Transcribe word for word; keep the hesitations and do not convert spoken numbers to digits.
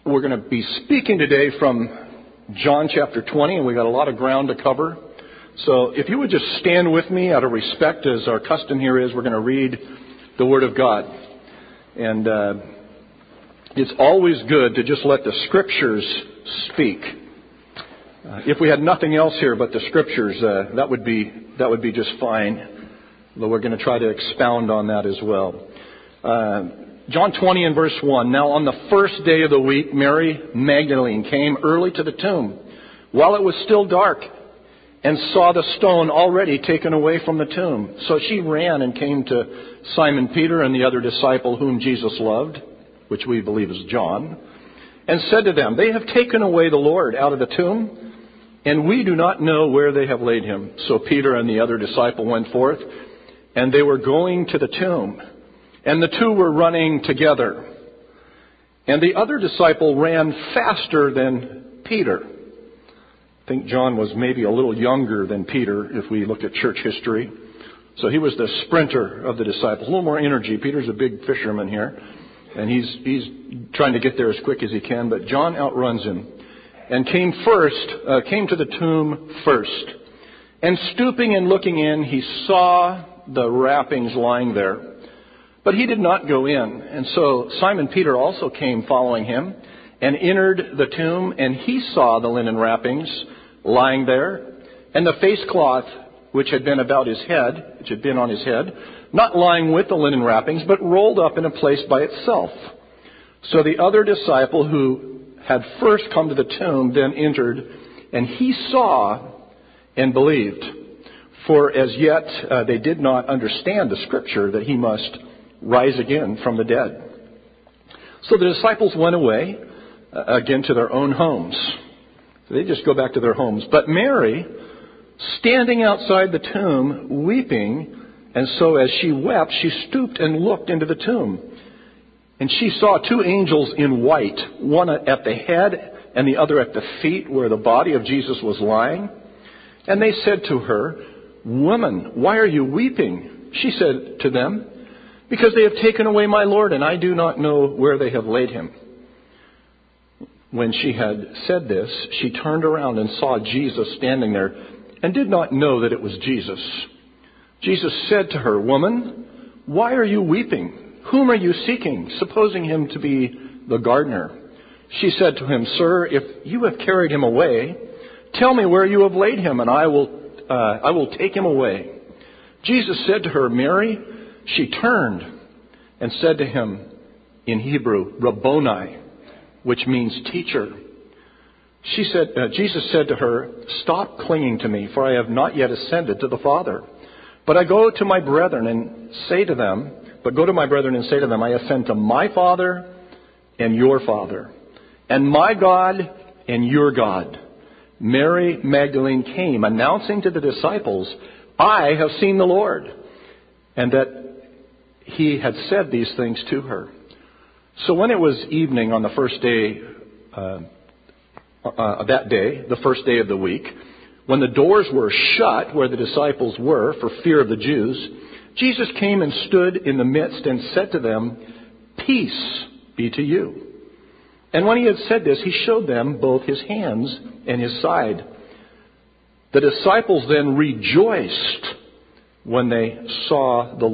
We're going to be speaking today from John chapter twenty, and we've got a lot of ground to cover. So if you would just stand with me out of respect, as our custom here is, we're going to read the Word of God. And uh, it's always good to just let the Scriptures speak. Uh, if we had nothing else here but the Scriptures, uh, that would be that would be just fine. Though we're going to try to expound on that as well. Uh, John twenty and verse one. Now on the first day of the week, Mary Magdalene came early to the tomb while it was still dark and saw the stone already taken away from the tomb. So she ran and came to Simon Peter and the other disciple whom Jesus loved, which we believe is John, and said to them, "They have taken away the Lord out of the tomb, and we do not know where they have laid him." So Peter and the other disciple went forth, and they were going to the tomb. And the two were running together. And the other disciple ran faster than Peter. I think John was maybe a little younger than Peter if we look at church history. So he was the sprinter of the disciples. A little more energy. Peter's a big fisherman here. And he's he's trying to get there as quick as he can. But John outruns him. And came first, uh, came to the tomb first. And stooping and looking in, he saw the wrappings lying there. But he did not go in. And so Simon Peter also came following him and entered the tomb, and he saw the linen wrappings lying there, and the face cloth which had been about his head, which had been on his head, not lying with the linen wrappings, but rolled up in a place by itself. So the other disciple who had first come to the tomb then entered, and he saw and believed. For as yet uh, they did not understand the scripture that he must rise again from the dead. So the disciples went away uh, again to their own homes. So they just go back to their homes. But Mary, standing outside the tomb, weeping, and so as she wept, she stooped and looked into the tomb. And she saw two angels in white, one at the head and the other at the feet where the body of Jesus was lying. And they said to her, "Woman, why are you weeping?" She said to them, "Because they have taken away my Lord, and I do not know where they have laid him." When she had said this, she turned around and saw Jesus standing there, and did not know that it was Jesus. Jesus said to her, "Woman, why are you weeping? Whom are you seeking?" Supposing him to be the gardener. She said to him, "Sir, if you have carried him away, tell me where you have laid him, and I will, uh, I will take him away." Jesus said to her, "Mary." She turned and said to him in Hebrew, "Rabboni," which means teacher. She said, uh, Jesus said to her, "Stop clinging to me, for I have not yet ascended to the Father. But I go to my brethren and say to them, but go to my brethren and say to them, I ascend to my Father and your Father, and my God and your God." Mary Magdalene came, announcing to the disciples, "I have seen the Lord," and that he had said these things to her. So when it was evening on the first day, uh, uh, that day, the first day of the week, when the doors were shut where the disciples were for fear of the Jews, Jesus came and stood in the midst and said to them, "Peace be to you." And when he had said this, he showed them both his hands and his side. The disciples then rejoiced when they saw the Lord.